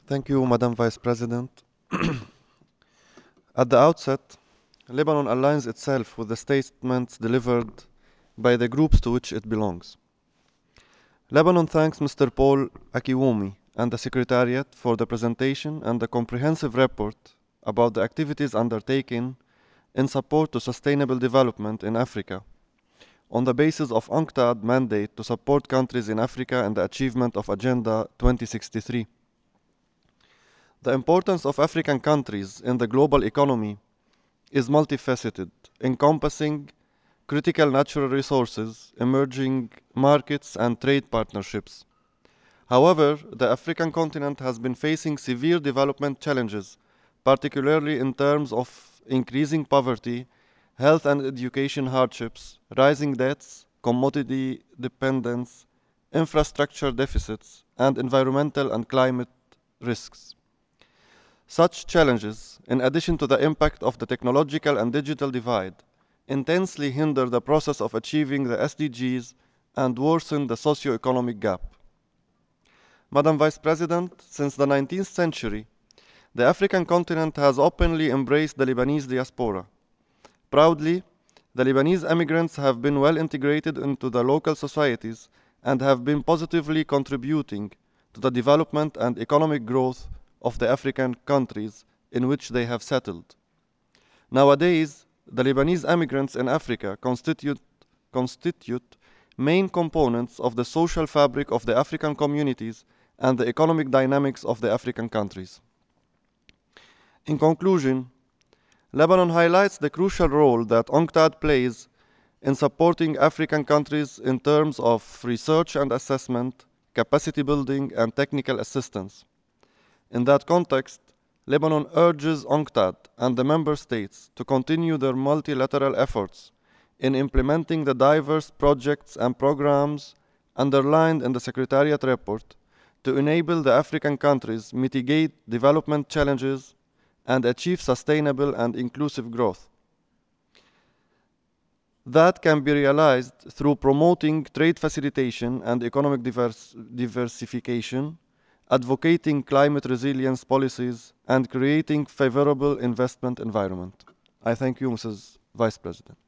Thank you, Madam Vice President. At the outset, Lebanon aligns itself with the statements delivered by the groups to which it belongs. Lebanon thanks Mr. Paul Akiwumi and the Secretariat for the presentation and the comprehensive report about the activities undertaken in support to sustainable development in Africa on the basis of UNCTAD mandate to support countries in Africa and the achievement of Agenda 2063. The importance of African countries in the global economy is multifaceted, encompassing critical natural resources, emerging markets, and trade partnerships. However, the African continent has been facing severe development challenges, particularly in terms of increasing poverty, health and education hardships, rising debts, commodity dependence, infrastructure deficits, and environmental and climate risks. Such challenges, in addition to the impact of the technological and digital divide, intensely hinder the process of achieving the SDGs and worsen the socio-economic gap. Madam Vice President, since the 19th century, the African continent has openly embraced the Lebanese diaspora. Proudly, the Lebanese immigrants have been well integrated into the local societies and have been positively contributing to the development and economic growth of the African countries in which they have settled. Nowadays, the Lebanese immigrants in Africa constitute main components of the social fabric of the African communities and the economic dynamics of the African countries. In conclusion, Lebanon highlights the crucial role that UNCTAD plays in supporting African countries in terms of research and assessment, capacity building, and technical assistance. In that context, Lebanon urges UNCTAD and the member states to continue their multilateral efforts in implementing the diverse projects and programs underlined in the Secretariat report to enable the African countries mitigate development challenges and achieve sustainable and inclusive growth. That can be realized through promoting trade facilitation and economic diversification, advocating climate resilience policies, and creating favorable investment environment. I thank you, Mrs. Vice President.